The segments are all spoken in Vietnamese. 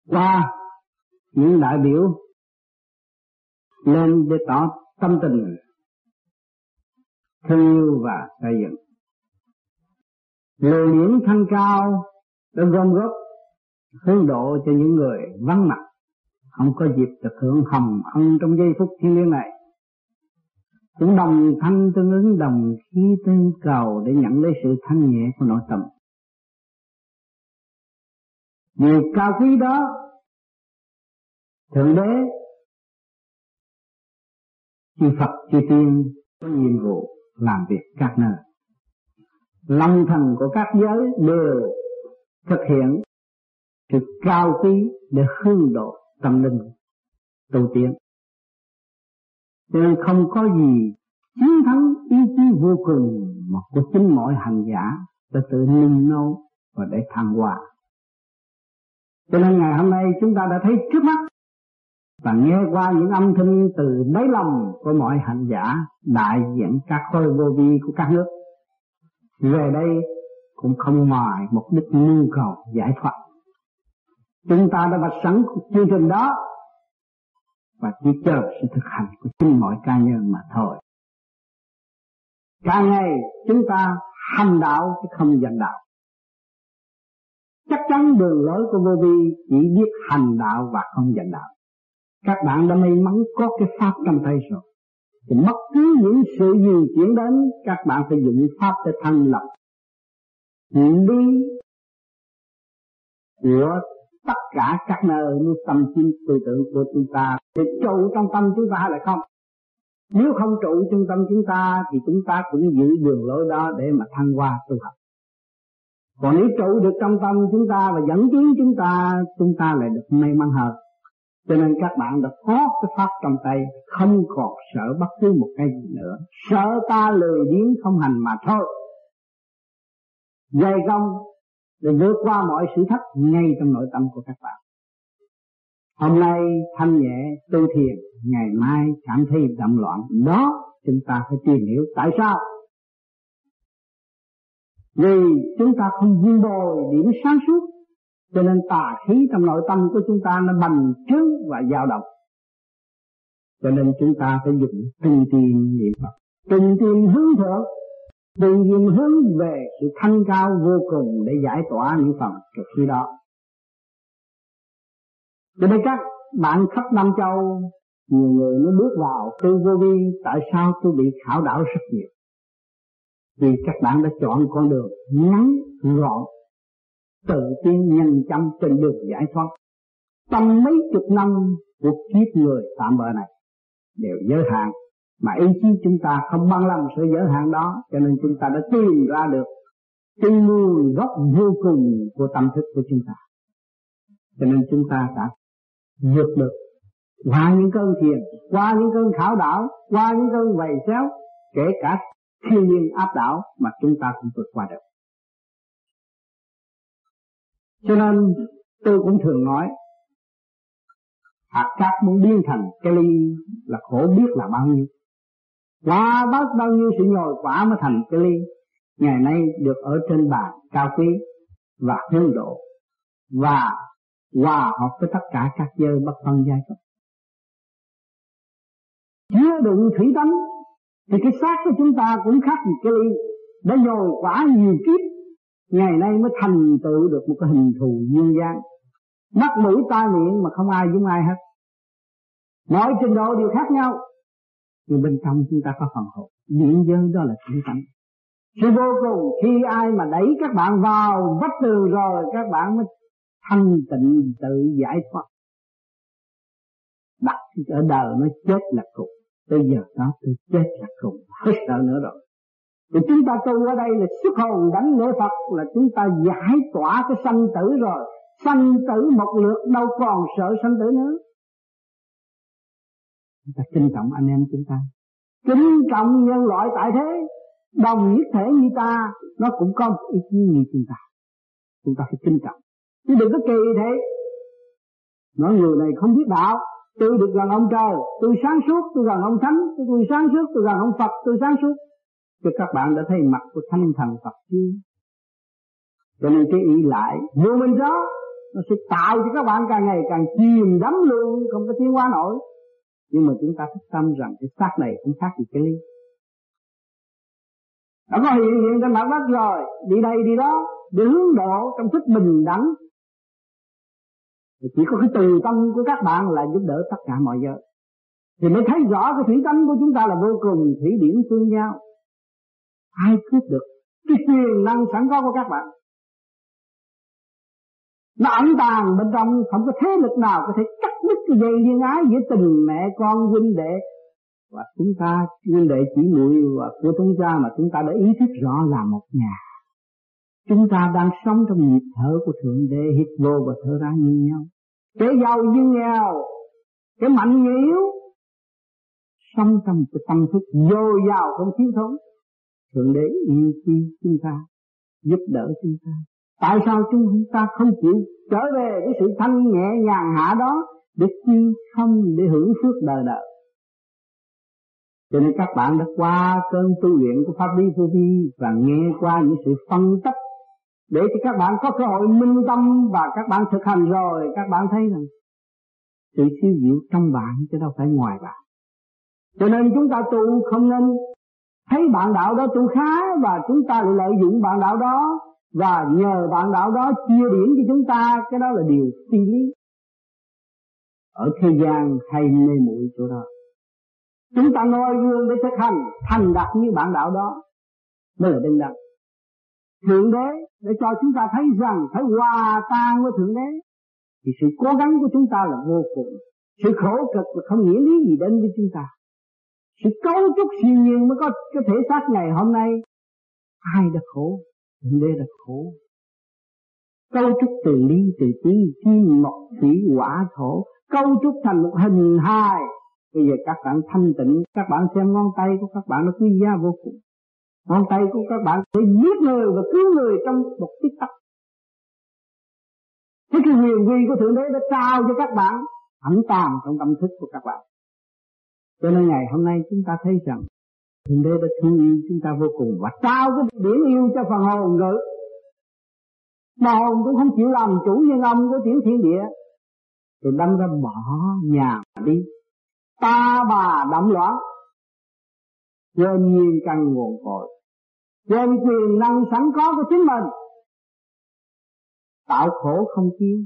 qua những đại biểu lên để tỏ tâm tình thương yêu và xây dựng. Lời điển thanh cao đã gom góp hướng độ cho những người vắng mặt, không có dịp được hưởng hồng ân trong giây phút thiêng liêng này. Cũng đồng thanh tương ứng, đồng khí tương cầu để nhận lấy sự thanh nhẹ của nội tâm. Điều cao quý đó, Thượng Đế, chư Phật, chư Tiên có nhiệm vụ làm việc các nơi. Lòng thành của các giới đều thực hiện sự cao quý để hướng độ tâm linh tu tiến. Cho nên không có gì chiến thắng ý chí vô cùng mà của chính mỗi hành giả đã tự nung nấu và để thăng hoa. Cho nên ngày hôm nay chúng ta đã thấy trước mắt và nghe qua những âm thanh từ đáy lòng của mọi hành giả đại diện các khối vô vi của các nước. Về đây cũng không ngoài mục đích nhu cầu giải thoát. Chúng ta đã vạch sẵn chương trình đó và chỉ chờ sự thực hành của chính mọi cá nhân mà thôi. Càng ngày chúng ta hành đạo chứ không giận đạo. Chắc chắn đường lối của vô vi chỉ biết hành đạo và không giận đạo. Các bạn đã may mắn có cái pháp trong tay rồi. Thì bất cứ những sự gì chuyển đến, các bạn phải dùng pháp để thanh lập chuyển đi của tất cả các nơi như tâm trí tư tưởng của chúng ta để trụ trong tâm chúng ta hay là không. Nếu không trụ trong tâm chúng ta thì chúng ta cũng giữ đường lối đó để mà thăng hoa tu học. Còn nếu trụ được trong tâm chúng ta và dẫn tiến chúng ta lại được may mắn hơn. Cho nên các bạn đã có cái pháp trong tay, không còn sợ bất cứ một cái gì nữa. Sợ ta lười biếng không hành mà thôi. Dày công để vượt qua mọi sự thách ngay trong nội tâm của các bạn. Hôm nay thanh nhẹ tu thiền, ngày mai cảm thấy động loạn. Đó chúng ta phải tìm hiểu tại sao. Vì chúng ta không vun bồi điểm sáng suốt, cho nên tà khí trong nội tâm của chúng ta nó bành trướng và dao động. Cho nên chúng ta phải dùng tinh tiến niệm Phật, tinh tiến hướng thượng, tinh tiến hướng về sự thanh cao vô cùng để giải tỏa những phần trực khí đó. Cho nên các bạn khắp Nam Châu, nhiều người nó bước vào tu vô vi, tại sao tôi bị khảo đảo rất nhiều? Vì các bạn đã chọn con đường ngắn gọn, tự tin nhanh chóng trên đường giải thoát. Trong mấy chục năm của kiếp người tạm bợ này đều giới hạn, mà ý chí chúng ta không bằng lòng sự giới hạn đó, cho nên chúng ta đã tìm ra được cái nguồn gốc vô cùng của tâm thức của chúng ta. Cho nên chúng ta đã vượt được qua những cơn thiền, qua những cơn khảo đảo, qua những cơn vầy xéo, kể cả thiên nhiên áp đảo mà chúng ta cũng vượt qua được. Cho nên tôi cũng thường nói, hạt cát muốn biến thành cái ly là khổ biết là bao nhiêu. Qua bao nhiêu sự nhồi quả mới thành cái ly. Ngày nay được ở trên bàn cao quý và hướng độ và hòa hợp với tất cả các giới bất phân giai cấp. Chứa đựng thủy tánh thì cái xác của chúng ta cũng khác gì cái ly, đã nhồi quả nhiều kiếp, ngày nay mới thành tựu được một cái hình thù dương gian. Mắt mũi tai miệng mà không ai giống ai hết, mọi trình độ đều khác nhau, nhưng bên trong chúng ta có phần hồn điện giới, đó là thủy tánh. Sự vô cùng khi ai mà đẩy các bạn vào vách tường rồi, các bạn mới thanh tịnh tự giải thoát. Đặt ở đời nó chết là cùng, tới giờ đó tôi chết là cùng, hết sợ nữa rồi. Thì chúng ta tu ở đây là xuất hồn đánh lễ Phật, là chúng ta giải tỏa cái sanh tử rồi. Sanh tử một lượt đâu còn sợ sanh tử nữa. Chúng ta trân trọng anh em chúng ta, kính trọng nhân loại tại thế, đồng nhất thể như ta, nó cũng có một ý chí như chúng ta. Chúng ta phải trân trọng, chứ đừng có kỳ thế. Nói người này không biết đạo, tôi được gần ông trời, tôi sáng suốt, tôi gần ông Thánh, tôi sáng suốt, tôi gần ông Phật, tôi sáng suốt. Chứ các bạn đã thấy mặt của Thánh Thần Phật chưa? Cho nên cái ý lại vô minh đó nó sẽ tạo cho các bạn càng ngày càng chìm đắm luôn, không có tiến hóa nổi. Nhưng mà chúng ta thức tâm rằng cái xác này không khác gì cái ly. Đã có hiện trên mặt đất rồi, đi đây đi đó, để hướng độ trong thức bình đẳng. Chỉ có cái từ tâm của các bạn là giúp đỡ tất cả mọi giới. Thì mới thấy rõ cái thủy tánh của chúng ta là vô cùng thủy điển tương giao. Ai cướp được cái quyền năng sẵn có của các bạn? Nó ẩn tàng bên trong, không có thế lực nào có thể cắt đứt cái dây liên ái giữa tình mẹ con huynh đệ và chúng ta, huynh đệ chỉ muội và của chúng ta, mà chúng ta đã ý thức rõ là một nhà. Chúng ta đang sống trong nhịp thở của Thượng Đế, hít vô và thở ra như nhau. Kẻ giàu như nghèo, kẻ mạnh như yếu, sống trong cái tâm thức dồi dào không thiếu thốn. Thượng Đế yêu thương chúng ta, giúp đỡ chúng ta. Tại sao chúng ta không chịu trở về cái sự thanh nhẹ nhàn hạ đó để chi không, để hưởng phước đời đời? Cho nên các bạn đã qua cơn tu luyện của Pháp Lý Vô Vi và nghe qua những sự phân tích để cho các bạn có cơ hội minh tâm, và các bạn thực hành rồi các bạn thấy rằng sự siêu diệu trong bạn chứ đâu phải ngoài bạn. Cho nên chúng ta tu không nên thấy bạn đạo đó tu khá và chúng ta lại lợi dụng bạn đạo đó và nhờ bạn đạo đó chia điểm cho chúng ta, cái đó là điều phi lý. Ở thế gian hay mê muội chỗ đó. Chúng ta noi gương để thực hành thành đạt như bạn đạo đó mới là đương đẳng. Thượng Đế để cho chúng ta thấy rằng phải hòa tan với Thượng Đế, thì sự cố gắng của chúng ta là vô cùng. Sự khổ cực là không nghĩa lý gì đến với chúng ta. Sự cấu trúc siêu nhiên mới có cái thể xác ngày hôm nay. Ai đã khổ? Thượng Đế đã khổ. Cấu trúc từ ly từ tí, kim mộc thủy hỏa thổ, cấu trúc thành một hình hài. Bây giờ các bạn thanh tịnh, các bạn xem ngón tay của các bạn nó quý giá vô cùng. Ngón tay của các bạn sẽ giết người và cứu người trong một tích tắc. Thế cái huyền vi của Thượng Đế đã trao cho các bạn, ẩn tàng trong tâm thức của các bạn. Cho nên ngày hôm nay chúng ta thấy rằng Thượng Đế đã thương yêu chúng ta vô cùng và trao cái điển yêu cho phần hồn rồi. Mà hồn cũng không chịu làm chủ nhân ông của tiểu thiên địa, thì đâm ra bỏ nhà đi, ta bà động loạn, quên nhiên căn nguồn cội, quên quyền năng sẵn có của chính mình, tạo khổ không chia.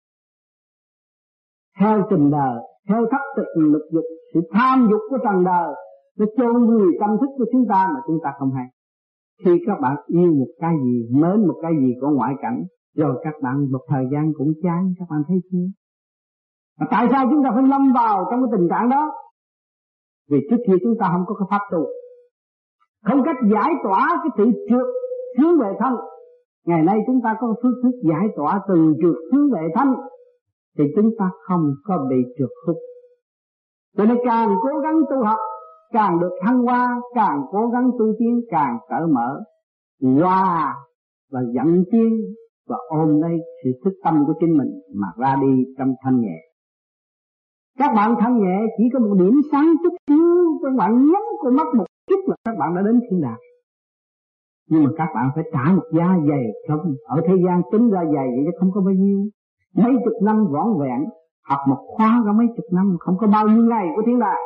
Theo tình đời, theo thất thực lực dục, sự tham dục của trần đời nó chôn vùi tâm thức của chúng ta mà chúng ta không hay. Khi các bạn yêu một cái gì, mến một cái gì của ngoại cảnh, rồi các bạn một thời gian cũng chán, các bạn thấy chưa? Mà tại sao chúng ta phải lâm vào trong cái tình trạng đó? Vì trước kia chúng ta không có cái pháp tu, không cách giải tỏa cái tự trượt hướng về thân. Ngày nay chúng ta có phương thức giải tỏa từ trượt hướng về thân, thì chúng ta không có bị trượt khúc. Cho nên càng cố gắng tu học, càng được thăng hoa, càng cố gắng tu tiến, càng cởi mở, hòa và dẫn tiến và ôm lấy sự thức tâm của chính mình mà ra đi trong thanh nhẹ. Các bạn thanh nhẹ chỉ có một điểm sáng chút xíu, các bạn nhắm con mắt một chút là các bạn đã đến thiên đàng. Nhưng mà các bạn phải trả một giá dày không? Ở thế gian tính ra dày vậy chứ không có bao nhiêu. Mấy chục năm vỏn vẹn, học một khóa có mấy chục năm, không có bao nhiêu ngày của thiên đàng.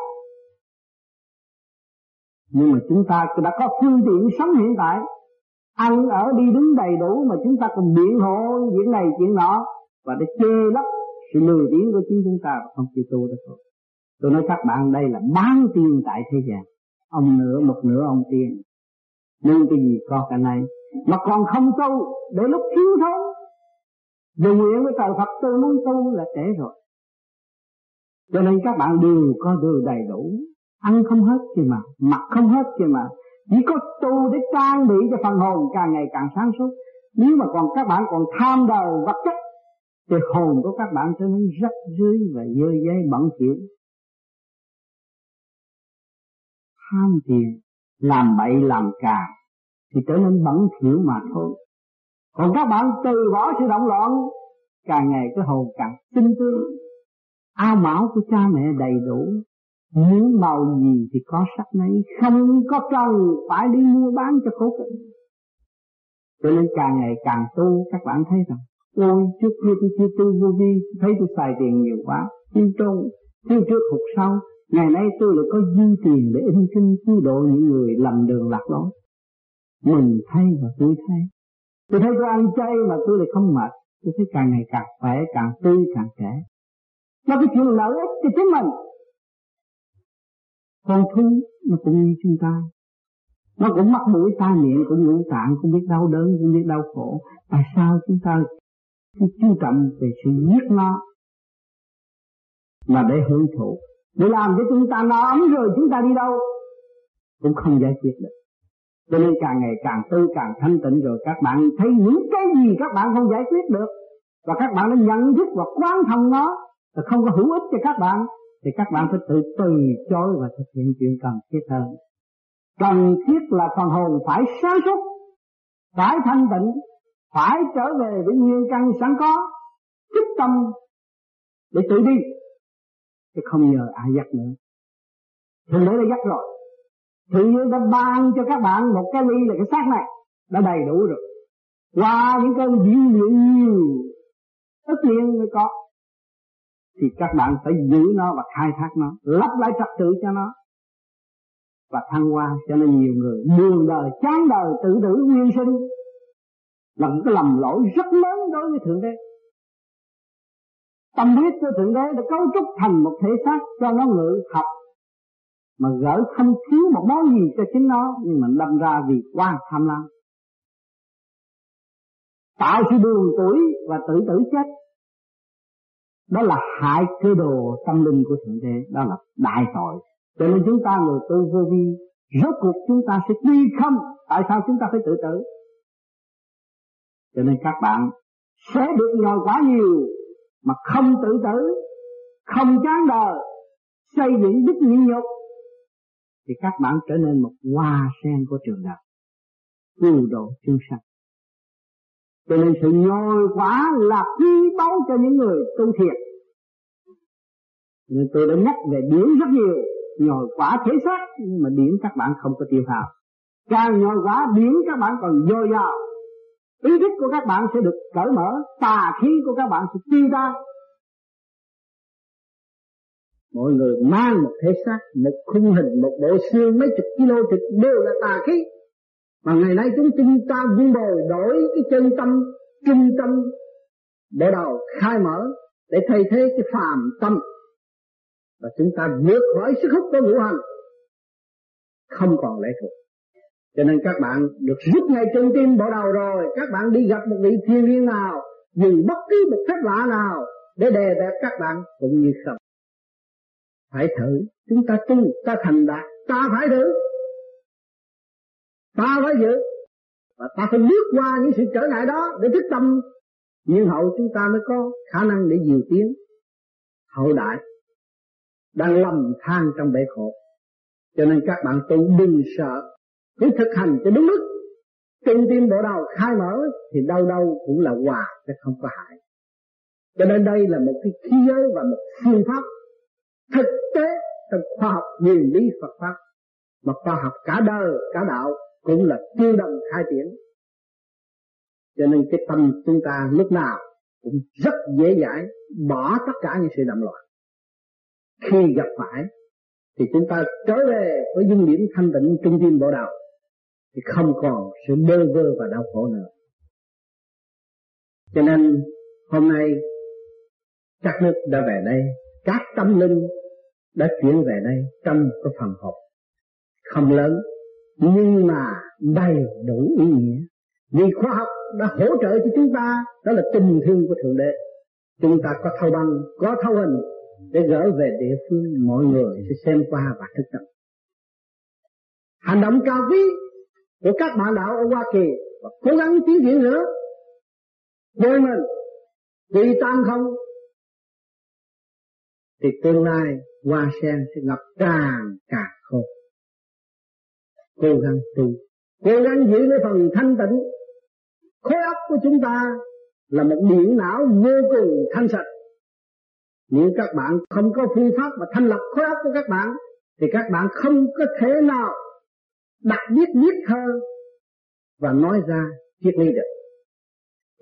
Nhưng mà chúng ta đã có phương tiện sống hiện tại, ăn ở đi đứng đầy đủ, mà chúng ta còn biện hộ chuyện này chuyện nọ và để chê lấp sự lười biếng của chính chúng ta và không chịu tu được thôi. Tôi nói các bạn đây là bán tiền tại thế gian, ông nửa một nửa ông tiền, nên cái gì có cái này mà còn không tu, để lúc thiếu thốn dù nguyện với trời Phật tôi muốn tu là trễ rồi. Cho nên các bạn đều có đều đầy đủ, ăn không hết chứ mà, mặc không hết chứ mà, chỉ có tu để trang bị cho phần hồn càng ngày càng sáng suốt. Nếu mà còn các bạn còn tham đời vật chất thì hồn của các bạn trở nên rách rưới và dơ giấy bẩn thỉu. Tham tiền, làm bậy làm cà thì trở nên bẩn thỉu mà thôi. Còn các bạn từ bỏ sự động loạn, càng ngày cái hồn càng tinh tươi, áo mão của cha mẹ đầy đủ, muốn màu gì thì có sắc nấy, không có cần phải đi mua bán cho khổ cực. Cho nên càng ngày càng tu, các bạn thấy rằng Ôi trước kia tôi chưa tu vô vi, thấy tôi xài tiền nhiều quá, thiếu trước hụt sau. Ngày nay tôi lại có dư tiền để in kinh cứu độ những người lầm đường lạc lối. Mình thấy và tôi thấy. Tôi thấy tôi ăn chay mà tôi lại không mệt. Tôi thấy càng ngày càng khỏe, càng tươi, càng trẻ. Nó cái chuyện lợi ích cho chính mình. Con thú nó cũng như chúng ta. Nó cũng mắc mũi tai miệng, cũng ngũ tạng, cũng biết đau đớn, cũng biết đau khổ. Tại sao chúng ta chú trọng về sự giết nó mà để hưởng thụ, để làm cho chúng ta no ấm rồi chúng ta đi đâu cũng không giải quyết được. Cho nên càng ngày càng tu càng thanh tịnh rồi các bạn thấy những cái gì các bạn không giải quyết được và các bạn đã nhận thức và quán thông nó là không có hữu ích cho các bạn, thì các bạn phải tự từ chối và thực hiện chuyện cần thiết hơn. Cần thiết là phần hồn phải sáng suốt, phải thanh tịnh, phải trở về với nguyên căn sẵn có, thức tâm để tự đi, chứ không nhờ ai dắt nữa. Thượng đế đã dắt rồi. Thượng đế đã ban cho các bạn một cái ly là cái xác này đã đầy đủ rồi. Qua những cơn diễn luyện nhiều tất nhiên mới có, thì các bạn phải giữ nó và khai thác nó, lắp lại trật tự cho nó và thăng hoa. Cho nên nhiều người buồn đời, chán đời, tự tử nguyên sinh là một cái lầm lỗi rất lớn đối với Thượng Đế. Tâm huyết của Thượng Đế đã cấu trúc thành một thể xác cho nó ngự học, mà gỡ không thiếu một món gì cho chính nó, nhưng mà đâm ra vì quá tham lam, tạo sự buồn tuổi và tự tử chết. Đó là hại cơ đồ tâm linh của Thượng Đế, đó là đại tội. Cho nên chúng ta người tu vô vi, rốt cuộc chúng ta sẽ quy không. Tại sao chúng ta phải tự tử? Cho nên các bạn sẽ được nhồi quả nhiều mà không tự tử, không chán đời, xây dựng đức nhịn nhục, thì các bạn trở nên một hoa sen của trường đạo, cứu độ chúng sanh. Cho nên sự nhồi quả là quý báu cho những người tu thiệt. Nên tôi đã nhắc về điển rất nhiều, nhồi quả thể xác, nhưng mà điển các bạn không có tiêu hao. Càng nhồi quả điển các bạn còn dồi dào, ý thức của các bạn sẽ được cởi mở, tà khí của các bạn sẽ tiêu tan. Mọi người mang một thể xác, một khung hình, một bộ xương mấy chục kilo thịt đều là tà khí. Mà ngày nay chúng ta vun bồi đổi cái chân tâm, trung tâm để đầu khai mở, để thay thế cái phàm tâm, và chúng ta vượt khỏi sức hút của ngũ hành, không còn lệ thuộc. Cho nên các bạn được rút ngay trung tim bộ đầu rồi, các bạn đi gặp một vị thiên liêng nào, dùng bất cứ một phép lạ nào để đè bẹp các bạn cũng như không. Phải thử, chúng ta tu, ta thành đạt, ta phải thử, ta phải giữ, và ta phải bước qua những sự trở ngại đó để thức tâm nhưng hậu, chúng ta mới có khả năng để diệu tiến. Hậu đại đang lầm than trong bể khổ, cho nên các bạn tu đừng sợ, cứ thực hành cho đúng mức. Trung tim bộ đầu khai mở thì đâu đâu cũng là hòa chứ không có hại. Cho nên đây là một cái khí giới và một phương pháp thực tế trong khoa học nguyên lý Phật pháp, mà khoa học cả đời cả đạo cũng là tương đồng khai triển. Cho nên cái tâm chúng ta lúc nào cũng rất dễ dãi bỏ tất cả những sự động loạn. Khi gặp phải thì chúng ta trở về với dung điểm thanh tịnh trung tim bộ đầu, thì không còn sự bơ vơ và đau khổ nữa. Cho nên hôm nay các nước đã về đây, các tâm linh đã chuyển về đây trong một cái phần hộp không lớn, nhưng mà đầy đủ ý nghĩa. Vì khoa học đã hỗ trợ cho chúng ta, đó là tình thương của Thượng Đế. Chúng ta có thâu băng, có thâu hình để gỡ về địa phương, mọi người sẽ xem qua và thức tâm. Hành động cao quý của các bạn đạo ở Hoa Kỳ và cố gắng tiến triển nữa. Với mình, vì tam không, thì tương lai hoa sen sẽ ngập càng khô. Cố gắng tu, cố gắng giữ lấy phần thanh tịnh. Khối óc của chúng ta là một điện não vô cùng thanh sạch. Nếu các bạn không có phương pháp mà thanh lọc khối óc của các bạn, thì các bạn không có thể nào đặt viết thơ và nói ra triết lý được.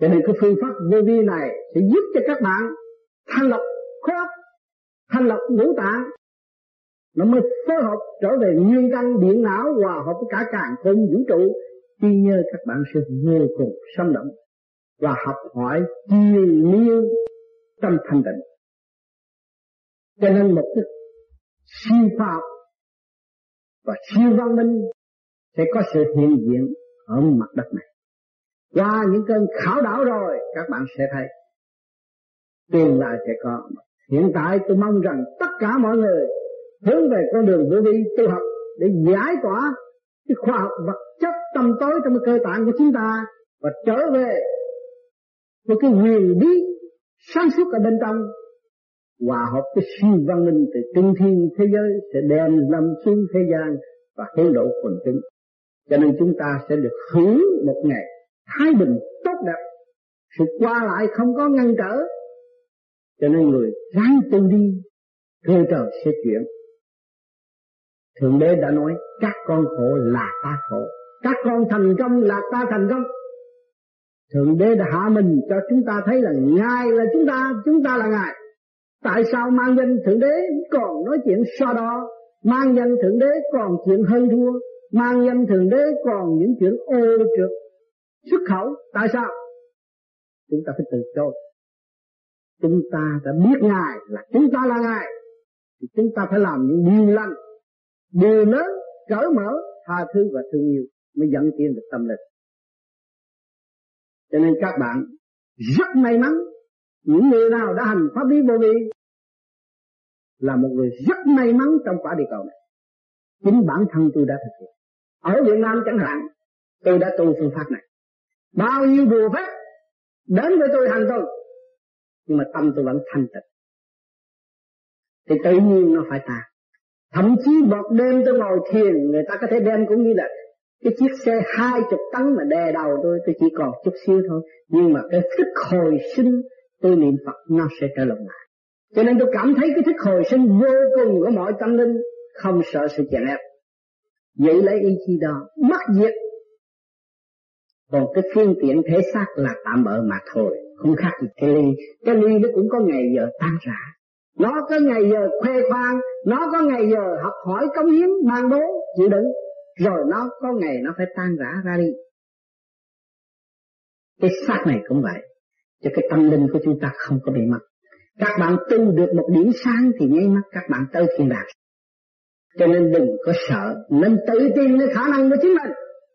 Cho nên cái phương pháp vô vi này sẽ giúp cho các bạn thanh lọc khối óc, thanh lọc ngũ tạng, nó mới phối hợp trở về nguyên căn điện não, hòa hợp với cả càn khôn vũ trụ. Tuy nhiên các bạn sẽ vô cùng sống động và học hỏi triền miên trong thanh tịnh. Cho nên một cái siêu khoa học và siêu văn minh sẽ có sự hiện diện ở mặt đất này. Qua những cơn khảo đảo rồi các bạn sẽ thấy tương lai sẽ có. Hiện tại tôi mong rằng tất cả mọi người hướng về con đường vô vi tu học để giải tỏa cái khoa học vật chất tâm tối trong cái cơ tạng của chúng ta và trở về với cái huyền bí sáng suốt ở bên trong, hòa hợp cái siêu văn minh từ trung thiên thế giới sẽ đem lâm xuống thế gian và hướng độ quần chúng. Cho nên chúng ta sẽ được hưởng một ngày thái bình tốt đẹp, sự qua lại không có ngăn trở. Cho nên người ráng tu đi, cơ trời sẽ chuyển. Thượng Đế đã nói các con khổ là ta khổ, các con thành công là ta thành công. Thượng Đế đã hạ mình cho chúng ta thấy là Ngài là chúng ta là Ngài. Tại sao mang danh Thượng Đế còn nói chuyện so đo, mang danh Thượng Đế còn chuyện hơn thua, mang danh Thượng Đế còn những chuyện ô trượt xuất khẩu? Tại sao? Chúng ta phải từ chối. Chúng ta đã biết Ngài là chúng ta là Ngài, thì chúng ta phải làm những điều lành, điều lớn, cởi mở, tha thứ và thương yêu mới dẫn tiến được tâm linh. Cho nên các bạn rất may mắn, những người nào đã hành pháp lý vô vi là một người rất may mắn trong quả địa cầu này. Chính bản thân tôi đã thực hiện. Ở Việt Nam chẳng hạn, tôi đã tu phương pháp này. Bao nhiêu bùa phép đến với tôi hành tu, nhưng mà tâm tôi vẫn thanh tịnh, thì tự nhiên nó phải tan. Thậm chí một đêm tôi ngồi thiền, người ta có thể đem cũng như là cái chiếc xe 20 tấn mà đè đầu tôi chỉ còn chút xíu thôi. Nhưng mà cái thức hồi sinh tôi niệm Phật nó sẽ trở lại. Cho nên tôi cảm thấy cái thức hồi sinh vô cùng của mọi tâm linh, không sợ sự chèn ép. Vậy lấy ý chí đó, mất diệt. Còn cái phương tiện thể xác là tạm bợ mà thôi, không khác gì cái ly. Cái ly nó cũng có ngày giờ tan rã, nó có ngày giờ khoe khoang, nó có ngày giờ học hỏi cống hiến mang bố chịu đựng, rồi nó có ngày nó phải tan rã ra đi. Cái xác này cũng vậy, cho cái tâm linh của chúng ta không có bị mất. Các bạn tu được một điểm sáng thì nháy mắt các bạn tới thiên đàng. Cho nên đừng có sợ, nên tự tin cái khả năng của chính mình.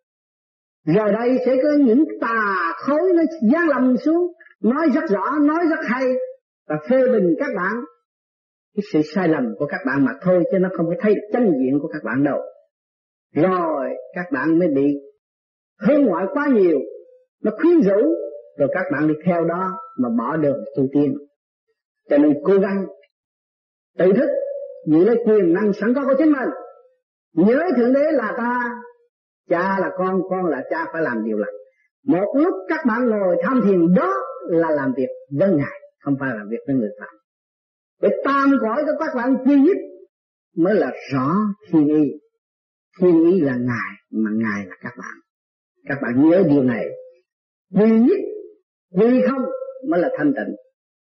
Rồi đây sẽ có những tà khối nó giáng lâm xuống, nói rất rõ, nói rất hay và phê bình các bạn cái sự sai lầm của các bạn mà thôi, chứ nó không có thấy chân diện của các bạn đâu. Rồi các bạn mới bị hướng ngoại quá nhiều, nó khuyến rũ, rồi các bạn đi theo đó mà bỏ đường tu tiên. Cho nên cố gắng tự thức giữ lấy quyền năng sẵn có của chính mình. Nhớ Thượng Đế là ta, cha là con là cha, phải làm điều lành. Một lúc các bạn ngồi tham thiền đó là làm việc với Ngài, không phải làm việc với người phạm. Để tam cõi của các bạn duy nhất mới là rõ thiên ý. Thiên ý là Ngài, mà Ngài là các bạn. Các bạn nhớ điều này. Duy nhất, duy không mới là thanh tịnh.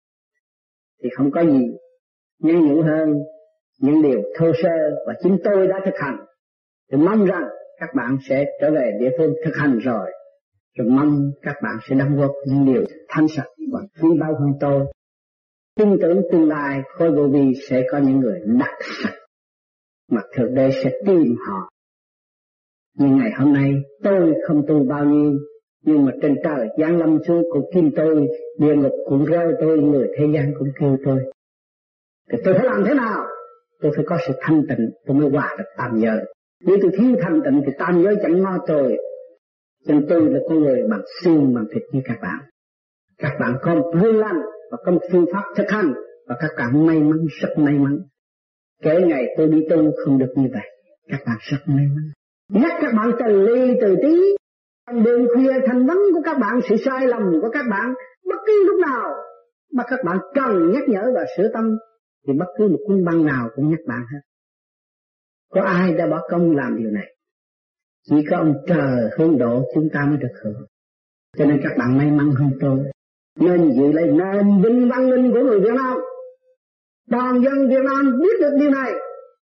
Thì không có gì nhân nhượng hơn những điều thô sơ và chính tôi đã thực hành. Thì mong rằng các bạn sẽ trở về địa phương thực hành rồi mong các bạn sẽ đóng góp những điều thanh sạch và quý báu hơn tôi. Tin tưởng tương lai khối vô vi sẽ có những người đặc sắc mà Thượng Đế sẽ tìm họ. Nhưng ngày hôm nay tôi không tu bao nhiêu, nhưng mà trên trời giáng lâm xuống cũng kim tôi, địa ngục cũng reo tôi, người thế gian cũng kêu tôi. Thì tôi phải làm thế nào? Tôi phải có sự thanh tịnh, tôi mới hòa được tam giới. Nếu tôi thiếu thanh tịnh thì tam giới chẳng lo tôi. Cho nên tôi là con người bằng xương bằng thịt như các bạn. Các bạn có một vui lành và có một phương pháp thực hành, và các bạn may mắn, rất may mắn. Kể ngày tôi đi tu không được như vậy, các bạn rất may mắn. Nhắc các bạn từ ly từ tí, đêm khuya thanh vấn của các bạn, sự sai lầm của các bạn, bất cứ lúc nào mà các bạn cần nhắc nhở và sửa tâm, thì bất cứ một cuốn băng nào cũng nhắc bạn hết. Có ai đã bỏ công làm điều này? Chỉ có ông trời hướng độ chúng ta mới được hưởng. Cho nên các bạn may mắn hơn tôi. Nên giữ lấy nền vinh văn minh của người Việt Nam. Toàn dân Việt Nam biết được điều này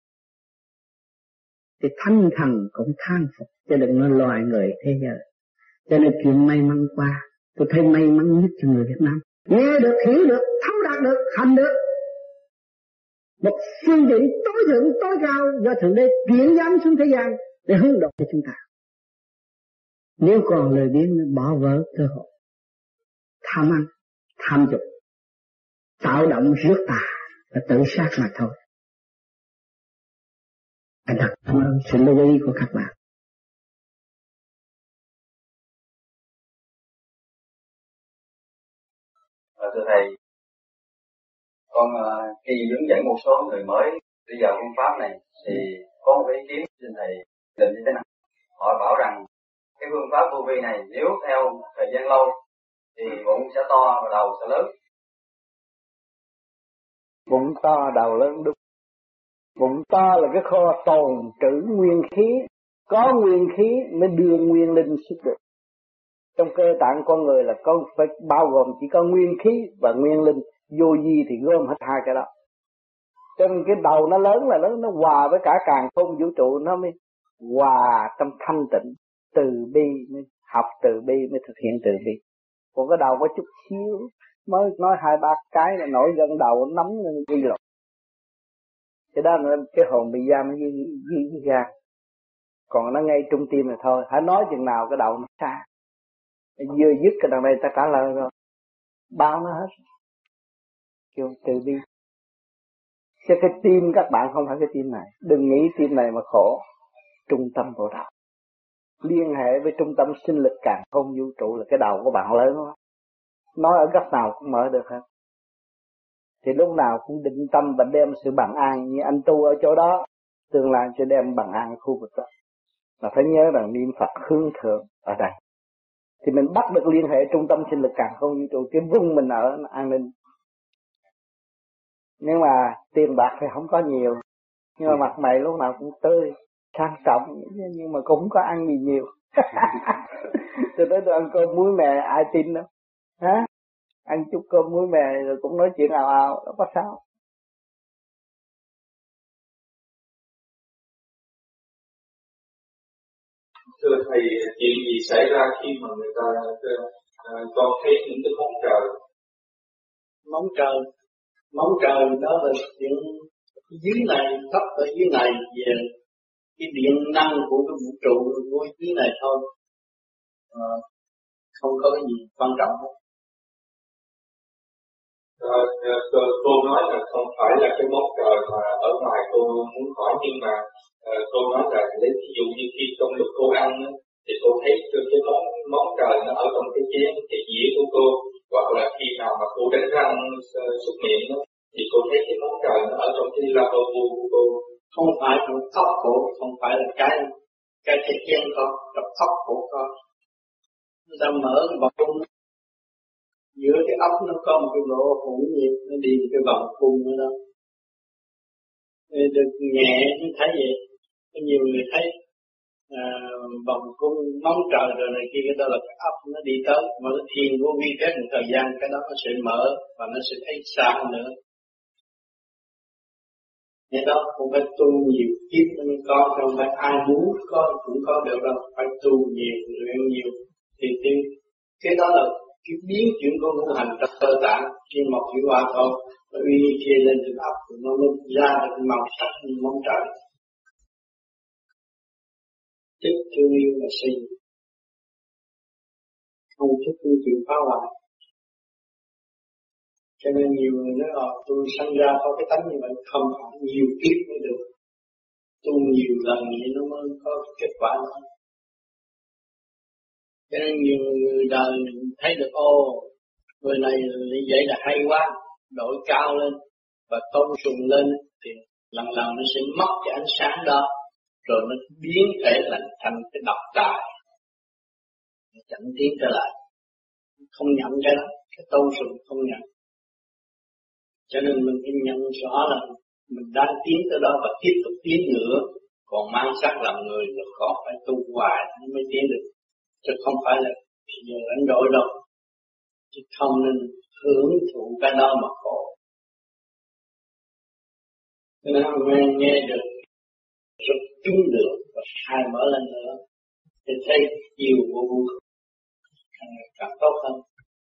thì thanh thần cũng than phục, chứ đừng nói loài người thế giới. Cho nên chuyện may mắn qua, tôi thấy may mắn nhất cho người Việt Nam. Nghe được, hiểu được, thấu đạt được, hành được. Một phương tiện tối thượng, tối cao do Thượng Đế chuyển giáng xuống thế gian để hướng độ cho chúng ta. Nếu còn lời biếng bỏ vỡ cơ hội, tham ăn, tham dục, tạo động rước tà và tự sát mà thôi. Anh thật cảm ơn sự lưu ý của các bạn. Thưa Thầy, con khi hướng dẫn một số người mới đi vào phương pháp này thì có một ý kiến xin Thầy định như thế nào? Họ bảo rằng cái phương pháp vô vi này nếu theo thời gian lâu thì bụng sẽ to và đầu sẽ lớn. Bụng to đầu lớn đúng. Bụng to là cái kho tồn trữ nguyên khí, có nguyên khí mới đưa nguyên linh xuất được. Trong cơ tạng con người là con phải bao gồm chỉ có nguyên khí và nguyên linh, vô vi thì gom hết hai cái đó. Cho nên cái đầu nó lớn là nó hòa với cả càn khôn vũ trụ, nó mới hòa trong thanh tịnh, từ bi, mới học từ bi mới thực hiện từ bi. Còn cái đầu có chút xíu, mới nói hai ba cái là nổi gân đầu nóng lên ghi lộn. Cái đó là cái hồn bị giam ghi ra. Còn nó ngay trung tim là thôi, hãy nói chừng nào cái đầu nó xa. Vừa dứt cái đằng này ta trả lời rồi, bao nó hết. Kêu từ bi. Chứ cái tim các bạn không phải cái tim này. Đừng nghĩ tim này mà khổ. Trung tâm của đầu. Liên hệ với trung tâm sinh lực càn khôn vũ trụ là cái đầu của bạn lớn lắm. Nói ở góc nào cũng mở được hết. Thì lúc nào cũng định tâm và đem sự bằng an. Như anh tu ở chỗ đó, tương lai sẽ đem bằng an ở khu vực đó. Mà phải nhớ rằng niệm Phật hướng thượng ở đây. Thì mình bắt được liên hệ trung tâm sinh lực càn khôn vũ trụ, cái vùng mình ở nó an ninh. Nhưng mà tiền bạc thì không có nhiều, nhưng mà mặt mày lúc nào cũng tươi, sang trọng, nhưng mà cũng không có ăn gì nhiều. Tôi tới tôi ăn cơm muối mè ai tin đâu, hả? Ăn chút cơm muối mè rồi cũng nói chuyện ào ào, đâu có sao. Thưa Thầy, chuyện gì xảy ra khi mà người ta con thấy những cái móng trời? Móng trời đó là chuyện dưới này, thấp ở dưới này, về cái điện năng của cái vũ trụ của dưới này thôi, không có cái gì quan trọng hết. Cô nói là không phải là cái móng trời mà ở ngoài cô muốn hỏi, nhưng mà cô nói là lấy ví dụ như khi trong lúc cô ăn thì cô thấy cái móng trời nó ở trong cái chén, cái dĩa của cô, hoặc là khi nào mà cô đánh răng súc miệng thì cô thấy cái móng trời nó ở trong cái lavabo của cô. Không phải trong tóc cổ, không phải là cái chén con, trong tóc cổ con. Người ta mở cái vòng cung, giữa cái ốc nó có một cái lỗ hổng nhiệt, nó đi cái vòng cung ở đó. Được nhẹ như thấy vậy. Có nhiều người thấy vòng cung móng trời rồi này kia, cái đó là cái ốc nó đi tới, mà nó thiền vô vi kết một thời gian, cái đó nó sẽ mở và nó sẽ thấy sáng nữa. Nên đó cũng phải tu nhiều kiếp mới có, không phải ai muốn có cũng có được đâu, phải tu nhiều, luyện nhiều thì cái đó là cái biến chuyển của ngũ hành trong cơ tạng, khi một chuyển hóa thôi, nó uy kia lên trên ốc, nó ra được màu sắc như móng trời. Thích thương yêu là sinh, không thích thương chuyện phá hoại. Cho nên nhiều người nói tôi sinh ra có cái tánh như vậy, không phải nhiều kiếp mới được, tu nhiều lần vậy nó mới có kết quả đó. Cho nên nhiều người đời thấy được người này vậy là hay quá, đổi cao lên và tôn sùng lên thì lần nó sẽ mất cái ánh sáng đó, rồi nó biến thể thành cái độc tài, chẳng tiến trở lại, không nhận cái đó, cái tôn sùng không nhận. Cho nên mình phải nhận rõ là mình đang tiến tới đó và tiếp tục tiến nữa, còn mang sắc làm người là khó, phải tu hoài mới tiến được, chứ không phải là Giờ anh đổi đâu, chứ không nên hưởng thụ cái đó mà khổ. Cho nên nghe được rất trúng được và khai mở lên nữa thì thấy nhiều vô cùng càng tốt hơn.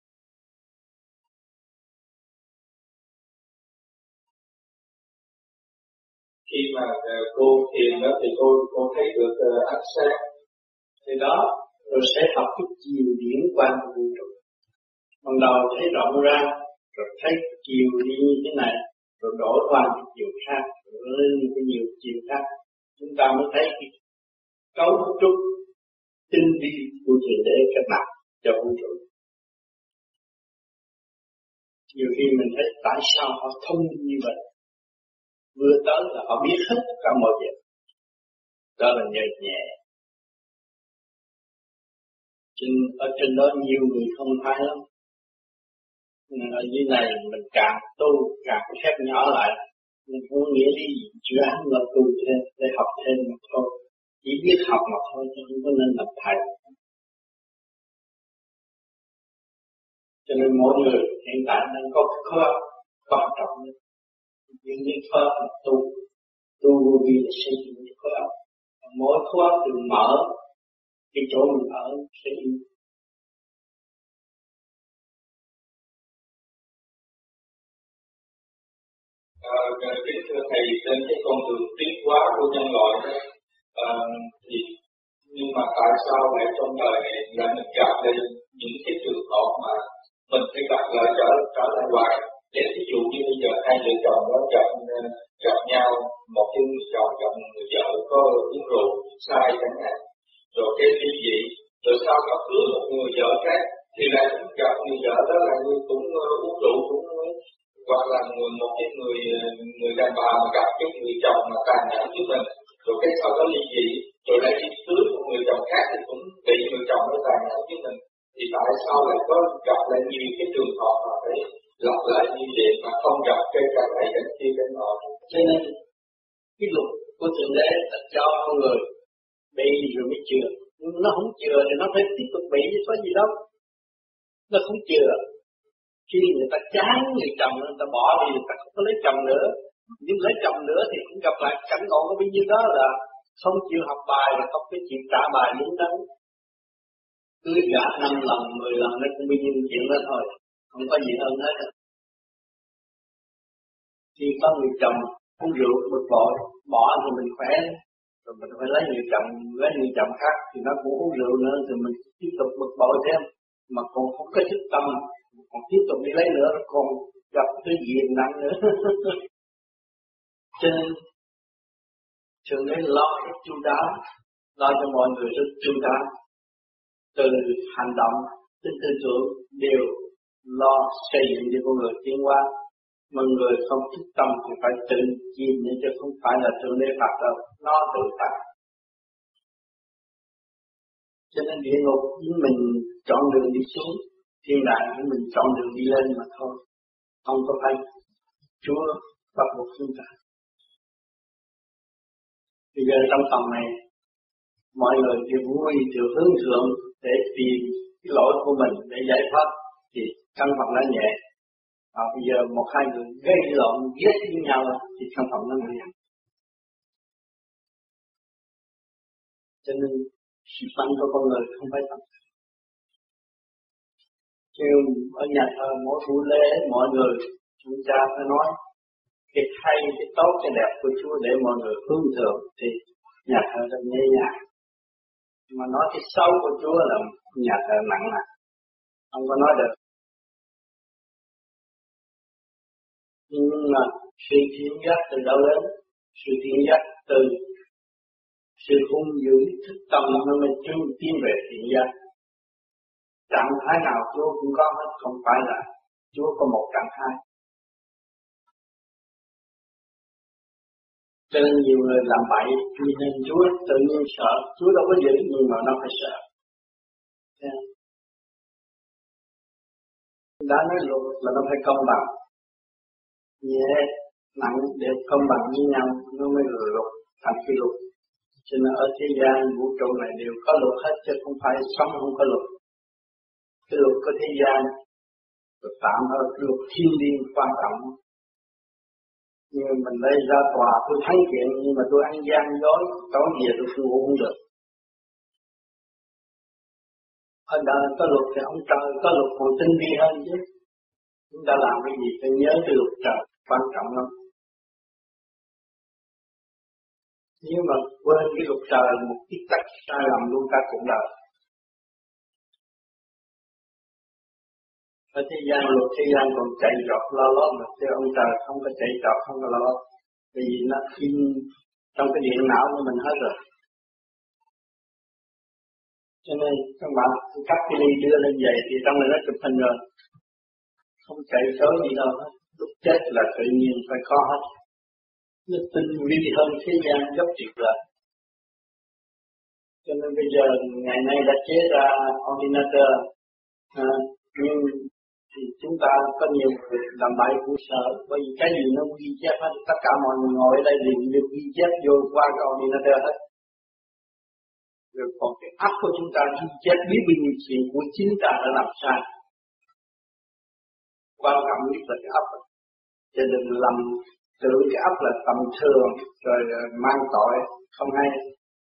Khi mà cô thiền đó thì cô thấy được ánh sáng thì đó rồi sẽ học cái chiều điển quan của vũ trụ. Ban đầu thấy rộng ra rồi thấy chiều đi như thế này rồi đổi qua cái chiều khác rồi lên cái nhiều chiều khác, chúng ta mới thấy cái cấu trúc tinh vi của Thượng Đế kết nạp cho vũ trụ. Nhiều khi mình thấy tại sao họ thông minh như vậy, vừa tới là họ biết hết cả mọi việc. Đó là nhờ nhẹ. Ở trên đó nhiều người không thấy lắm. Ở dưới này mình càng tu càng khép nhỏ lại. Mình không nghĩa đi chữa hắn là tu thêm để học thêm mà thôi. Chỉ biết học mà thôi chứ không có nên làm thầy. Cho nên mỗi người hiện tại đang có cái khối óc quan trọng nhất. Những cái khối óc là tu vô vi là xây dựng cái khối óc. Mỗi khối óc được mở cái chỗ mình ở sẽ đi. Kính thưa thầy, trên cái con đường tiến hóa của nhân loại thì nhưng mà tại sao lại trong đời này lại mình gặp lên những cái trường hợp mà mình phải gặp lại trở lại hoài? Để ví dụ như bây giờ hai vợ chồng đó gặp nhau, một cái người chồng gặp người vợ có uống rượu sai chẳng hạn, rồi cái ly dị, rồi sau đó cưới một người vợ khác thì lại cũng gặp người vợ đó là cũng uống rượu cũng hoặc là một cái người đàn bà mà gặp cái người chồng mà tàn nhẫn với mình, rồi cái sau đó ly dị, rồi lại đi cưới một người chồng khác thì cũng bị người chồng nó tàn nhẫn với mình. Thì tại sao lại có gặp lại nhiều cái trường hợp mà phải lặp lại như vậy mà không gặp cái này cái kia cái nọ? Cho nên cái luật của Thượng Đế là cho con người bị rồi mới chừa, nhưng nó không chừa thì nó phải tiếp tục bị chứ có gì đâu. Nó không chừa. Khi người ta chán người chồng, người ta bỏ đi, người ta không có lấy chồng nữa. Nhưng lấy chồng nữa thì cũng gặp lại cảnh ngộ có bao nhiêu đó là không chịu học bài, là không có chịu trả bài đúng đắn. Cưới gả 5 lần, 10 lần nó cũng bao nhiêu chuyện đó thôi, không có gì hơn hết. Khi có người chồng uống rượu bực bội, bỏ thì mình khỏe, rồi mình phải lấy người chồng khác thì nó cũng uống rượu nữa thì mình tiếp tục bực bội thêm, mà còn không có thức tâm, còn tiếp tục đi lấy nữa còn gặp cái gì nặng nữa. Cho nên Thượng Đế lo rất chu đáo, lo cho mọi người rất chu đáo, từ hành động đến tư tưởng đều lo xây dựng cho con người tiến hóa. Mà người không thức tâm thì phải tự chìm, chứ không phải là Thượng Đế phạt đâu, nó tự phạt. Cho nên địa ngục với mình chọn đường đi xuống, thiên đàng với mình chọn đường đi lên mà thôi, không có phải Chúa bắt buộc chúng ta. Bây giờ trong phòng này mọi người đều vui, đều hướng thượng để tìm cái lỗi của mình để giải thoát thì căn phòng nó nhẹ. Bây giờ một hai người gây lộn giết với nhau thì căn phòng nó nhẹ. Cho nên sự tăng của con người không phải tăng. Chứ ở nhà thờ mỗi buổi lễ mọi người chúng ta phải nói cái hay, cái tốt, cái đẹp của Chúa để mọi người hướng thượng thì nhà thờ rất nhẹ nhàng. Mà nói cái xấu của Chúa là nhà thờ nặng nề, không có nói được. Nhưng mà sự thiện giác từ đâu đến? Sự thiện giác từ sự hung dữ thức tâm nó mới tiến về thiện giác. Trạng thái nào Chúa cũng có hết, không phải là Chúa có một trạng thái. Cho nên nhiều người làm bậy, nên Chúa tự nhiên sợ, Chúa đâu có giữ nhưng mà nó phải sợ. Đã nói luật là nó phải công bằng, nhẹ nặng đều công bằng với nhau nó mới luật thành cái luật. Cho nên ở thế gian vũ trụ này đều có luật hết chứ không phải sống không có luật. cái luật của thế gian, tôi tạm hơn cái luật thiên liêng quan trọng. Nhưng mình đây ra tòa tôi thấy chuyện nhưng mà tôi ăn gian dối, tối về tôi ngủ không được. Ở đời có luật thì ông trời có luật còn tinh vi hơn chứ. Chúng ta làm cái gì phải nhớ cái luật trời quan trọng lắm. Nếu mà quên cái luật trời một tí tắc sai lầm luôn cả cuộc đời. Ở thế gian luật thế gian còn chạy trọt lo lót mà chứ ông trời không có chạy trọt không có lo lót. Vì nó in trong cái điện não của mình hết rồi. Cho nên các bạn cắt cái ly đưa lên vậy thì trong này nó chụp hình rồi. Không chạy trối gì đâu hết. Lúc chết là tự nhiên phải có hết. Nó tinh vi hơn thế gian gấp tuyệt vời. Cho nên bây giờ ngày nay đã chế ra ordinator. Nhưng thì chúng ta có nhiều người làm bậy cũng sợ. Bởi vì cái gì nó ghi chép hết. Tất cả mọi người ngồi ở đây đều được ghi chép vô qua cái ordinator hết. Rồi còn cái óc của chúng ta ghi chép biết bao nhiêu chuyện của chính ta đã làm sai. Quan trọng nhất là cái óc. Cho đừng lầm tưởng cái óc là tầm thường rồi mang tội không hay.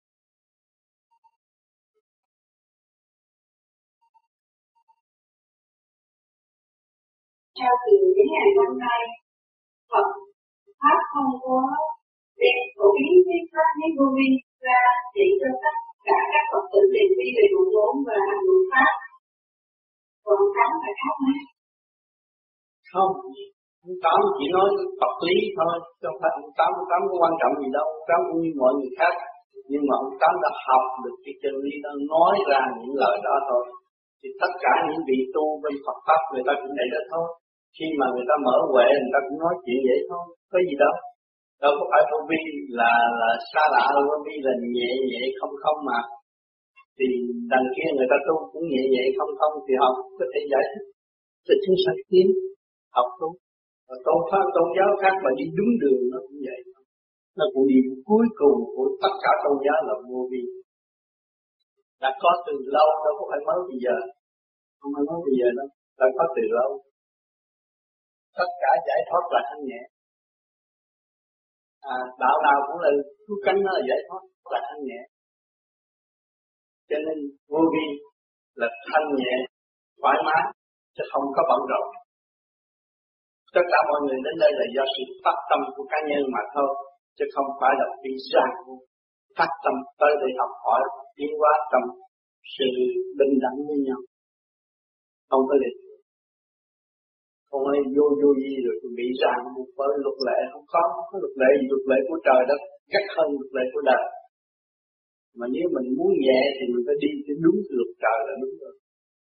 Theo từ những ngày hôm nay, Phật Pháp không có đem phổ biến thuyết pháp với vô vi ra chỉ cho tất cả các Phật tử tìm đi về nguồn vốn và hành luật pháp. Còn Tám phải khác mấy? Không, ông Tám chỉ nói vật lý thôi, chứ không phải ông Tám có quan trọng gì đâu, ông Tám cũng như mọi người khác. Nhưng mà ông Tám đã học được cái chân lý đó, nói ra những lời đó thôi. Thì tất cả những vị tu bên Phật Pháp người ta cũng vậy đó thôi. Khi mà người ta mở huệ người ta cũng nói chuyện vậy thôi, có gì đâu. Đâu có phải vô vi là xa lạ, vô vi là nhẹ nhẹ không không mà. Thì đằng kia người ta tu cũng nhẹ nhẹ không không thì họ có thể giải thích. Thì chúng sanh tiến học tu. Và tôn giáo khác mà đi đúng đường nó cũng vậy. Nó cũng đi cuối cùng của tất cả tôn giáo là vô vi. Đã có từ lâu, đâu có phải mới bây giờ. Không phải mới bây giờ đâu, đã có từ lâu. Tất cả giải thoát là thanh nhẹ. Đạo nào cũng là cứu cánh nó là giải thoát là thanh nhẹ. Cho nên vô vi là thanh nhẹ, thoải mái, chứ không có bận rộn. Tất cả mọi người đến đây là do sự phát tâm của cá nhân mà thôi, chứ không phải là bị ràng phát tâm tới để học hỏi, tiến hóa trong sự bình đẳng với nhau. Không có lịch. Không ai vô gì rồi bị ràng buộc bởi luật lệ, không có luật lệ gì, luật lệ của trời đó gắt hơn luật lệ của đời. Mà nếu mình muốn nhẹ thì mình phải đi cái đúng luật trời là đúng rồi.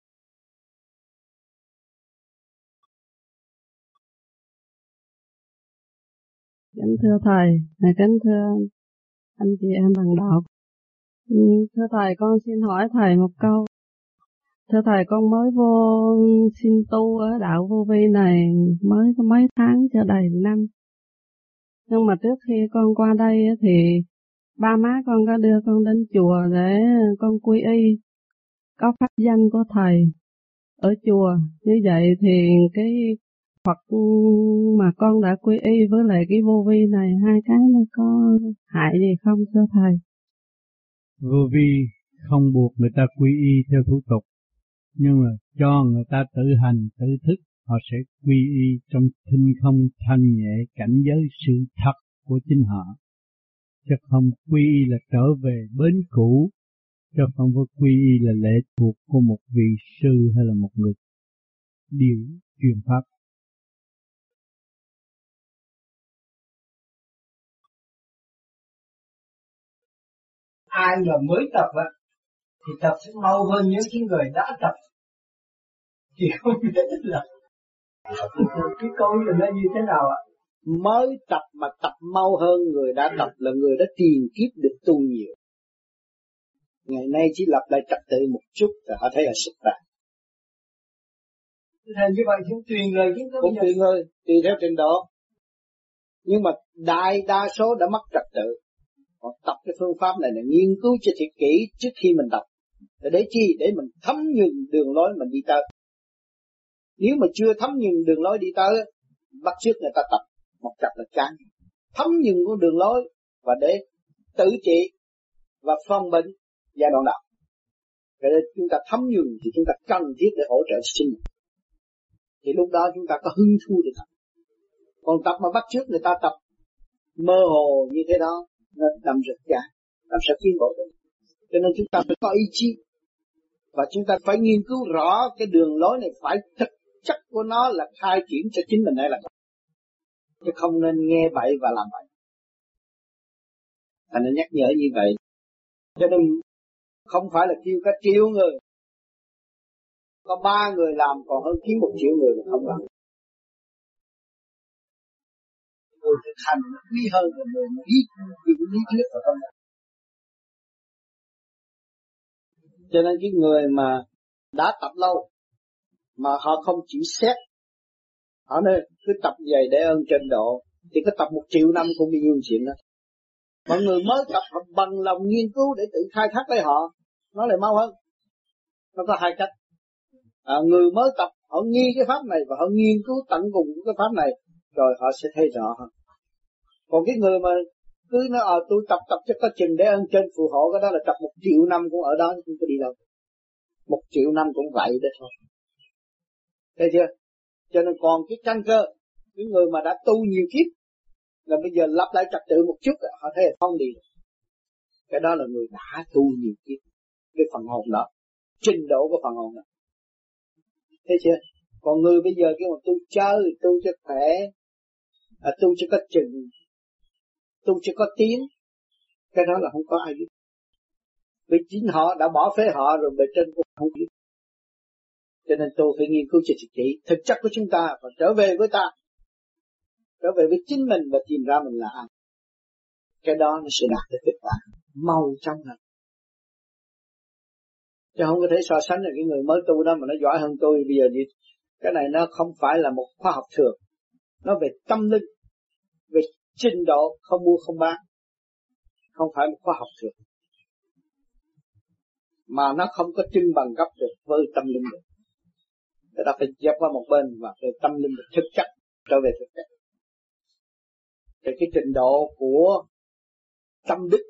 Kính thưa Thầy, kính thưa anh chị em bằng đạo. Thưa Thầy, con xin hỏi Thầy một câu. Thưa Thầy, con mới vô xin tu ở đạo vô vi này mới có mấy tháng cho đầy năm. Nhưng mà trước khi con qua đây thì ba má con có đưa con đến chùa để con quy y, có pháp danh của Thầy ở chùa. Như vậy thì cái Phật mà con đã quy y với lại cái vô vi này, hai cái nó có hại gì không thưa Thầy? Vô vi không buộc người ta quy y theo thủ tục, nhưng mà cho người ta tự hành, tự thức, họ sẽ quy y trong thinh không thanh nhẹ cảnh giới sự thật của chính họ. Chứ không quy y là trở về bến cũ, chứ không có quy y là lệ thuộc của một vị sư hay là một người điều truyền pháp. Ai mà mới tập thì tập sẽ mau hơn những người đã tập. Thì không biết là cái câu này nó như thế nào ạ? Mới tập mà tập mau hơn người đã tập là người đã tiền kiếp được tu nhiều. Ngày nay chỉ lập lại trật tự một chút rồi họ thấy là sức đạt. Thành như vậy cũng tùy người chứ cũng tùy người, tùy theo trình độ. Nhưng mà đại đa số đã mất trật tự. Họ tập cái phương pháp này là nghiên cứu cho thiệt kỹ trước khi mình tập. Để chi? Để mình thấm nhuần đường lối mình đi tới. Nếu mà chưa thấm nhuần đường lối đi tới, bắt chước người ta tập một chập là chán. Thấm nhuần con đường lối và để tự trị và phòng bệnh giai đoạn đầu. Cho nên chúng ta thấm nhuần thì chúng ta cần thiết để hỗ trợ sinh mệnh. Thì lúc đó chúng ta có hứng thú để tập. Còn tập mà bắt chước người ta tập mơ hồ như thế đó, nó đâm rực ra, làm sao tiến bộ được. Cho nên chúng ta phải có ý chí. Và chúng ta phải nghiên cứu rõ cái đường lối này phải thực chất của nó là khai triển cho chính mình đây là chứ không nên nghe bậy và làm bậy. Anh đã nhắc nhở như vậy. Cho nên không phải là kêu cả triệu người, có 3 người làm còn hơn kiếm 1 triệu người mà không làm. Người thực hành nó quý hơn là người lý thuyết và không. Cho nên cái người mà đã tập lâu mà họ không chịu xét, họ nói cứ tập vậy để ơn trên độ, thì cứ tập 1 triệu năm cũng bị nhiều chuyện đó. Mọi người mới tập họ bằng lòng nghiên cứu để tự khai thác lấy họ, nó lại mau hơn. Nó có 2 cách. Người mới tập họ nghi cái pháp này và họ nghiên cứu tận cùng cái pháp này, rồi họ sẽ thấy rõ hơn. Còn cái người mà cứ nói tôi tập cho có chừng để ơn trên phù hộ, cái đó là tập 1 triệu năm cũng ở đó, không có đi đâu. 1 triệu năm cũng vậy đó thôi. Thấy chưa? Cho nên còn cái căn cơ, những người mà đã tu nhiều kiếp là bây giờ lặp lại trật tự một chút họ thấy là không đi được. Cái đó là người đã tu nhiều kiếp, cái phần hồn đó, trình độ của phần hồn đó. Thấy chưa? Còn người bây giờ cái mà tu chơi, tu cho khỏe, tu cho có chừng, tu cho có tiếng, cái đó là không có ai biết. Vì chính họ đã bỏ phế họ rồi, bề trên cũng không biết. Cho nên tôi phải nghiên cứu cho thực kỹ thực chất của chúng ta và trở về với ta, trở về với chính mình và tìm ra mình là ai. Cái đó nó sẽ đạt được kết quả mau chóng hơn. Chứ không có thể so sánh là cái người mới tu đó mà nó giỏi hơn tôi bây giờ gì. Cái này nó không phải là một khoa học thường, nó về tâm linh, về trình độ không mua không bán, không phải một khoa học thường, mà nó không có trưng bằng cấp được với tâm linh được. Người ta phải dẹp qua một bên và về tâm linh được thực chất, trở về thực chất. Thì cái trình độ của tâm đức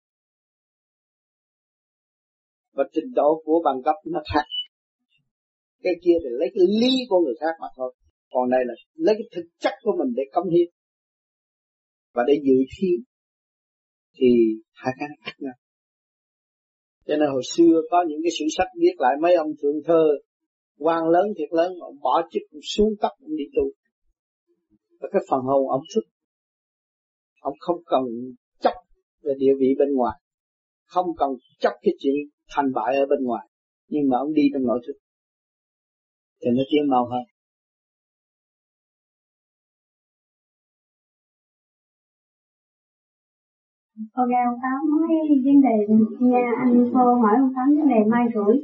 và trình độ của bằng cấp nó khác. Cái kia thì lấy cái lý của người khác mà thôi. Còn đây là lấy cái thực chất của mình để cống hiến và để dự thi, thì hai cái khác nhau. Cho nên hồi xưa có những cái sử sách viết lại mấy ông thượng thơ quan lớn thiệt lớn, ông bỏ chức xuống cấp ông đi tu. Và cái phần hồn ông thức, ông không cần chấp về địa vị bên ngoài, không cần chấp cái chuyện thành bại ở bên ngoài, nhưng mà ông đi trong nội thức thì nó tiến mau hơn. Con nghe ông Tám nói vấn đề nha, anh cô hỏi ông Tám vấn đề may rủi.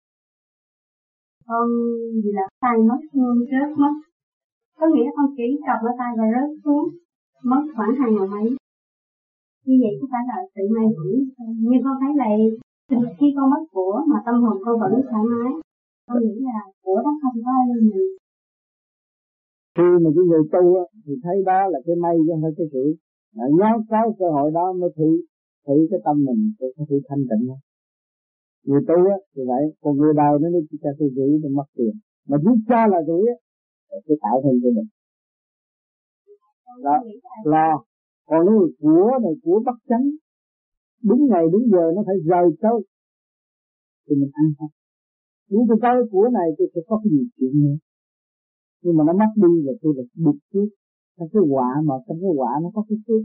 Con vì là tay mất rớt mất, có nghĩa con chỉ cầm ở tay và rớt xuống, mất khoảng 2 ngày mấy. Như vậy có phải là tự may rủi? Nhưng con thấy là khi con mất của mà tâm hồn con vẫn thoải mái, con nghĩ là của đó không có ai lên mình. Khi mà cái người tu á, thì thấy đó là cái may chứ không phải cái rủi. Nhớ có cơ hội đó mới thử cái tâm mình, có thử thanh tịnh không? Người tu á thì vậy, còn người đời nó chỉ cho tôi rủi để mất tiền, mà biết cho là rủi á, tôi tạo thêm cho mình. Đó, lo. Còn nếu của này của bất chánh, đúng ngày đúng giờ nó phải rời tới, thì mình ăn không? Nếu tôi có cái của này tôi sẽ có cái gì chuyện nữa, nhưng mà nó mất đi là tôi được bực trước. Cái quả mà trong cái quả nó có cái phước.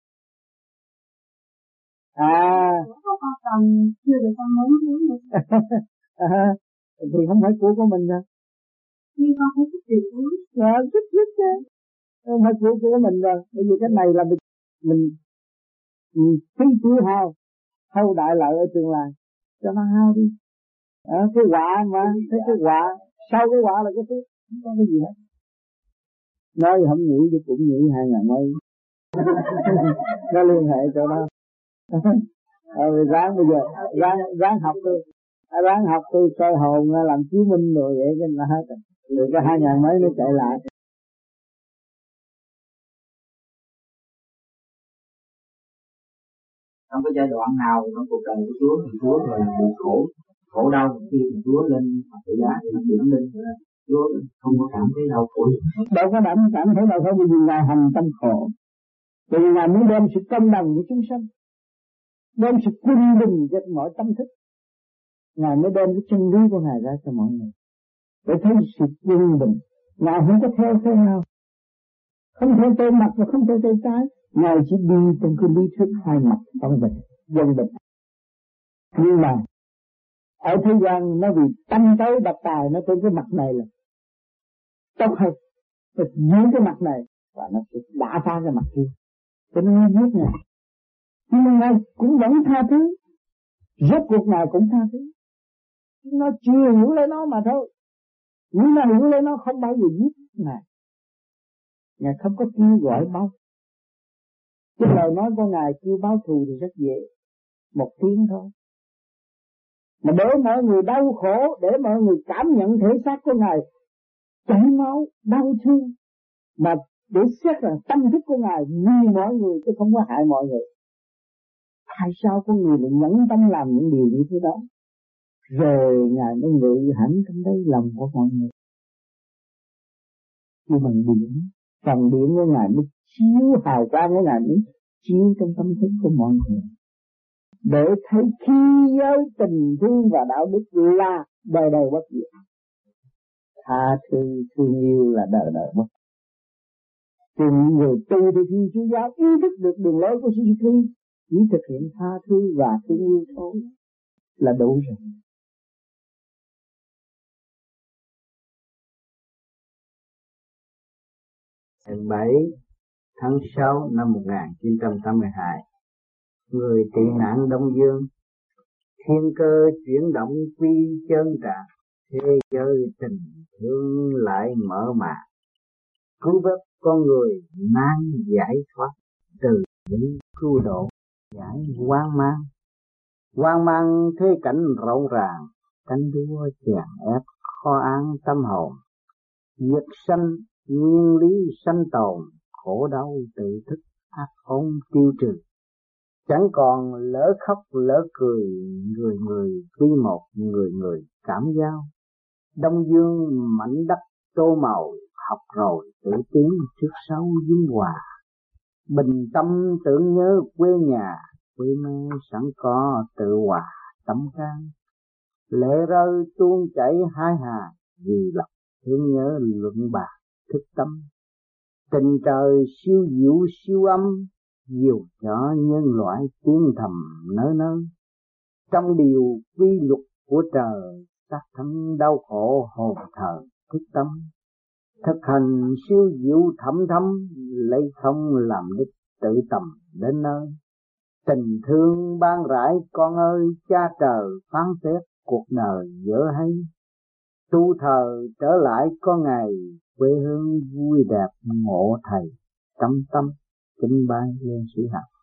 Con cần chưa được con muốn nữa. Thì không phải của mình đâu. Nhưng con thấy thích điều đó. Thích chứ. Không phải của mình rồi. Bởi vì cái này là mình phí tiêu hao đại lợi ở tương lai. Cho nó hao đi. Cái quả mà, thấy cái quả, sau cái quả là cái phước, không có cái gì hết. Nói không nghĩ chứ cũng nghĩ 2 ngày mấy. Nó liên hệ chỗ đó. Ráng bây giờ ráng học thôi, ráng học tôi soi hồn làm chiếu minh rồi vậy cho là hết rồi có 2.000 mấy nó chạy lại. Trong cái giai đoạn nào trong cuộc đời của Chúa thì Chúa rồi bị khổ đau, khi mà Chúa lên thập tự giá thì nó chuyển lên Chúa không có cảm thấy đau khổ. Đâu có cảm thấy đau khổ vì Ngài hành tâm khổ. Vì Ngài muốn đem sự công bằng cho chúng sanh, đem sự quân bình cho mọi tâm thức. Ngài mới đem cái chân lý của Ngài ra cho mọi người để thấy sự quân bình. Ngài không có theo thế nào, không theo tay mặt và không theo tay trái. Ngài chỉ đi trong cái lý thuyết hai mặt phân bình, dân bình. Nhưng mà ở thế gian nó vì tâm tới đập tài nó trên cái mặt này là tốt hơn, nó dưới cái mặt này và nó sẽ đả phá cái mặt kia, cho nên nó giết Ngài. Nhưng mà Ngài cũng vẫn tha thứ, rốt cuộc Ngài cũng tha thứ. Nó chưa hiểu lấy nó mà thôi. Nhưng mà hiểu lấy nó không bao giờ giết Ngài. Ngài không có kêu gọi báo. Cái lời nói của Ngài kêu báo thù thì rất dễ, một tiếng thôi. Mà để mọi người đau khổ, để mọi người cảm nhận thể xác của Ngài chảy máu, đau thương, mà để xét rằng tâm thức của Ngài vì mọi người chứ không có hại mọi người. Tại sao con người lại nhẫn tâm làm những điều như thế đó? Rồi Ngài mới ngự hẳn trong đây lòng của mọi người. Khi bằng điện, phần điện của Ngài mới chiếu hào quang của Ngài mới chiếu trong tâm thức của mọi người. Để thấy khi giới tình thương và đạo đức là đời đời bất diệt. Tha thứ thương yêu là đời đời bất diệt. Thì những người tu thì Thiên Chúa giáo ý thức được đường lối của Jesus Christ, chỉ thực hiện tha thứ và thương yêu thôi là đủ rồi. Ngày 7 tháng 6 năm 1982, người tị nạn Đông Dương, thiên cơ chuyển động quy chân trạng, thế giới tình thương lại mở màn, cứu vớt con người nan giải thoát từ những cứu độ, giải hoang mang thế cảnh rộng ràng, cánh đua chèn ép kho án tâm hồn, diệt sanh nguyên lý sanh tồn, khổ đau tự thức ác ôn tiêu trừ, chẳng còn lỡ khóc lỡ cười, người người quy một, người người cảm giao. Đông Dương mảnh đất tô màu, học rồi tự tiến trước sau dung hòa, bình tâm tưởng nhớ quê nhà, quê mẹ sẵn có tự hòa tâm can, lệ rơi tuôn chảy hai hàng, vì lòng thương nhớ luận bàn thức tâm. Tình trời siêu diệu siêu âm, dìu cho nhân loại tiến thầm nơi nơi. Trong điều quy luật của trời, xác thân đau khổ hồn thờ thức tâm. Thực hành siêu diệu thẩm thâm, lấy không làm đích tự tầm đến nơi. Tình thương ban rãi con ơi, cha trời phán xét cuộc đời dở hay. Tu thờ trở lại có ngày, quê hương vui đẹp ngộ thầy tâm tâm. Kính bái lên sĩ Hằng.